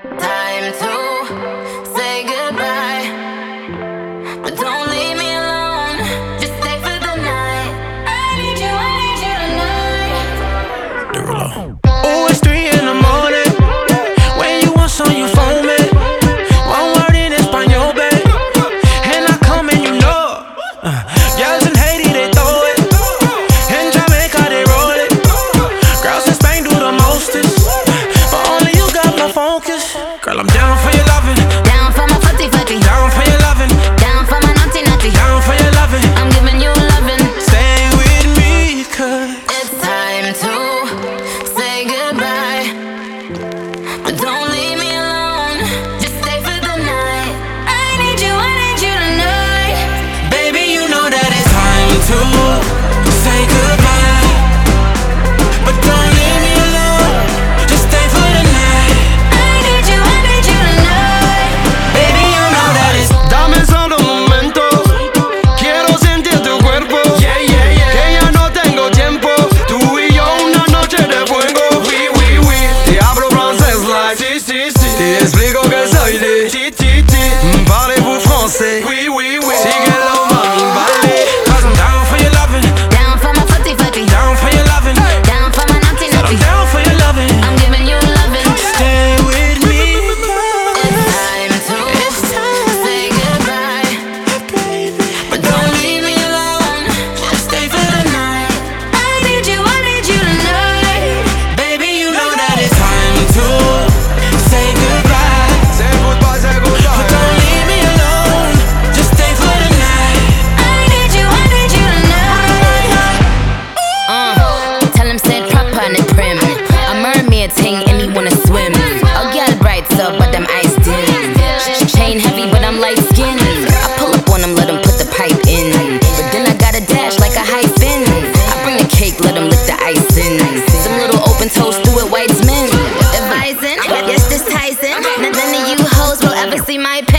Time to say goodbye, but don't leave me alone. Just stay for the night. I need you tonight. Oh, it's 3 in the morning. When you want some, you phone me. One word in Espanol, babe, and I come and you know it. Girls in Haiti, they throw it. In Jamaica, they roll it. Girls in Spain do the mostest, but only you got my focus. Girl, I'm down for your loving. Down for my footy footy. Down for your loving. Down for my naughty naughty. Down for your loving. I'm giving you loving. Stay with me, cause It's time to say goodbye, but don't leave me alone. Just stay for the night. I need you tonight. baby, you know that it's time to say goodbye, but don't leave me alone. Just stay for the night. I need you tonight. Baby, you know that it's Dame solo un momento, quiero sentir tu cuerpo. yeah, yeah, yeah. Que ya no tengo tiempo, tú y yo una noche de fuego. Oui, oui, oui. Te hablo francés like Si, si, si. te explico que soy de Ti, ti, ti. Parlez-vous français? Oui, oui, oui. Síguelo, mami, vale. Cause I'm down for your loving. Down for my footy footy. Down for your loving. Down for my naughty Said naughty. I'm down for your loving. I'm giving you loving. Stay with me. It's time to say goodbye, but don't leave me alone. Just stay for the night. I need you tonight. Baby, you know that it's time to say goodbye, C'est goodbye, c'est but goodbye. don't leave me alone. Just stay for the night. I need you tonight. Tell him said proper on the prim. A mermaid thing and he wanna swim. A girl bright so but them eyes dim. Chain heavy but I'm light skinned. I pull up on him, let him put the pipe in. But then I got a dash like a hyphen. I bring the cake, let him lick the icing. Some little open toast, do it whites men. Advising, yes this Tyson. None of you hoes will ever see my